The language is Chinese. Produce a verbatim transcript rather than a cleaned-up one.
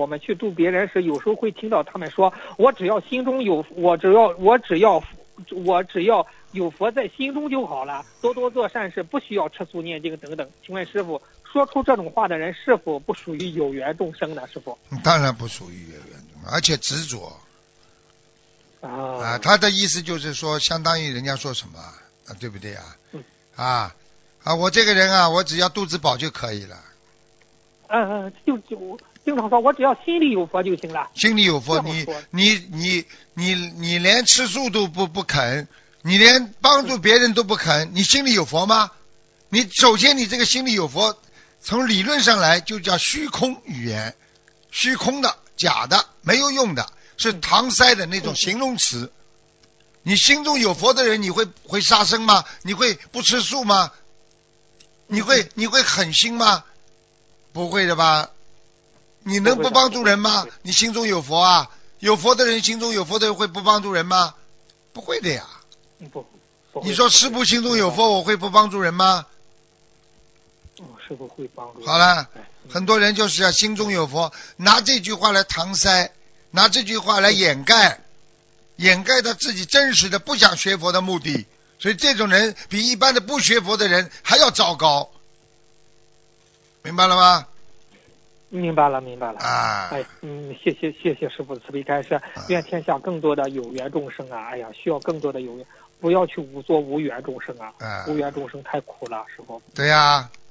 我们去度别人时，有时候会听到他们说，我只要心中有，我只要我只要我只要有佛在心中就好了，多多做善事，不需要吃素念经等等。请问师傅，说出这种话的人是否不属于有缘众生呢？师傅？ 当然不属于有缘众生，而且执着。 啊, 啊，他的意思就是说，相当于人家说什么啊，对不对啊？ 嗯、 啊啊，我这个人啊，我只要肚子饱就可以了。 嗯嗯，就就经常说，我只要心里有佛就行了。 心里有佛，你你你你你连吃素都不不肯，你连帮助别人都不肯，嗯、你心里有佛吗？你首先你这个心里有佛，从理论上来就叫虚空语言，虚空的、假的、没有用的，是搪塞的那种形容词。你心中有佛的人，你会会杀生吗？你会不吃素吗？你会你会狠心吗？不会的吧？你能不帮助人吗？你心中有佛啊？有佛的人，心中有佛的人会不帮助人吗？不会的呀。 不，不你说师父心中有佛，我会不帮助人吗？ 嗯，师父会帮助。 好了，很多人就是要心中有佛，拿这句话来搪塞，拿这句话来掩盖，掩盖他自己真实的不想学佛的目的。所以这种人比一般的不学佛的人还要糟糕，明白了吗？ 明白了，明白了。 啊， 哎，嗯，谢谢谢谢师父慈悲开示， 啊、 愿天下更多的有缘众生啊！哎呀，需要更多的有缘，不要去无做无缘众生啊！ 啊无缘众生太苦了，师父。 对呀、啊。